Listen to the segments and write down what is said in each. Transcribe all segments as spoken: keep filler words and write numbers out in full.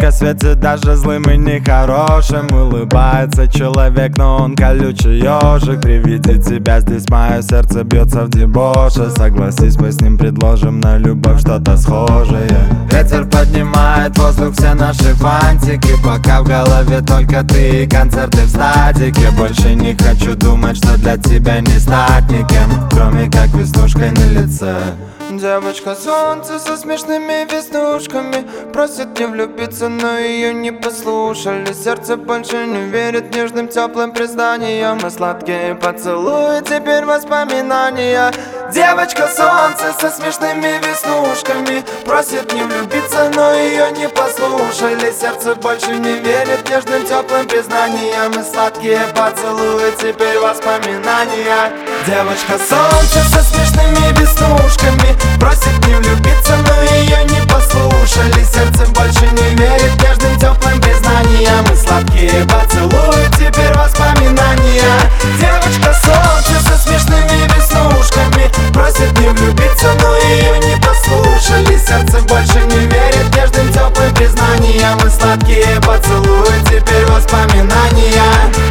Солнышко светит даже злым и нехорошим. Улыбается человек, но он колючий ежик. При виде тебя здесь мое сердце бьется в дебоше. Согласись, мы с ним предложим на любовь что-то схожее. Ветер поднимает в воздух все наши фантики, пока в голове только ты и концерты в стадике. Больше не хочу думать, что для тебя не стать никем, кроме как веснушкой на лице. Девочка солнце со смешными веснушками просит не влюбиться, но ее не послушали. Сердце больше не верит нежным теплым признаниям, и сладкие поцелуи теперь воспоминания. Девочка солнце со смешными веснушками просит не влюбиться, но ее не послушали. Сердце больше не верит нежным теплым признаниям, и сладкие поцелуи теперь воспоминания. Девочка солнце со смешными веснушками просит не влюбиться, но ее не послушали. Сердце больше не верит нежным теплым признаниям, и сладкие поцелуи теперь воспоминания. Девочка солнце со смешными веснушками просит не влюбиться, но ее не послушали. Сердце больше не верит нежным теплым признаниям, и сладкие поцелуи теперь воспоминания.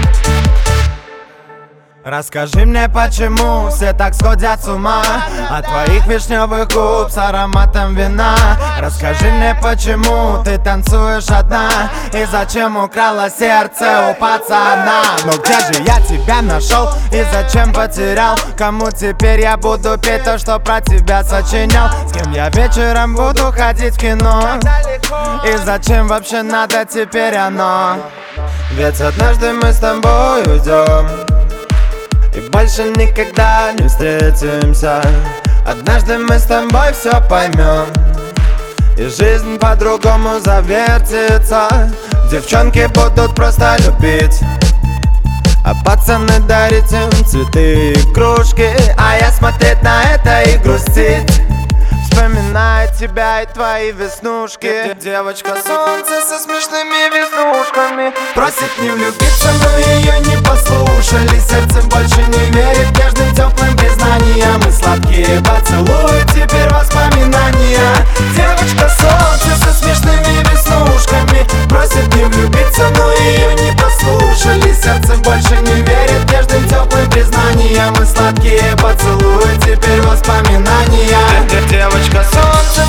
Расскажи мне, почему все так сходят с ума от твоих вишневых губ с ароматом вина. Расскажи мне, почему ты танцуешь одна, и зачем украла сердце у пацана. Но где же я тебя нашел и зачем потерял? Кому теперь я буду петь то, что про тебя сочинял? С кем я вечером буду ходить в кино? И зачем вообще надо теперь оно? Ведь однажды мы с тобой уйдем и больше никогда не встретимся. Однажды мы с тобой все поймем, и жизнь по-другому завертится. Девчонки будут просто любить, а пацаны дарить им цветы и кружки, а я смотреть на это и грустить, вспоминая тебя и твои веснушки. Девочка солнце со смешными веснушками просит не влюбиться, но ее не послушали. Сердце больше не верит нежным теплым признаниям, и сладкие поцелуи теперь воспоминания. Девочка солнце со смешными веснушками просит не влюбиться, но ее не послушали. Сердце больше не верит нежным теплым признаниям, и сладкие поцелуи теперь воспоминания. Девочка солнце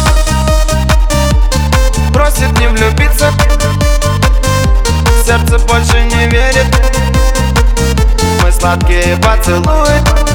просит не влюбиться, сердце больше не верит, мы сладкие поцелуи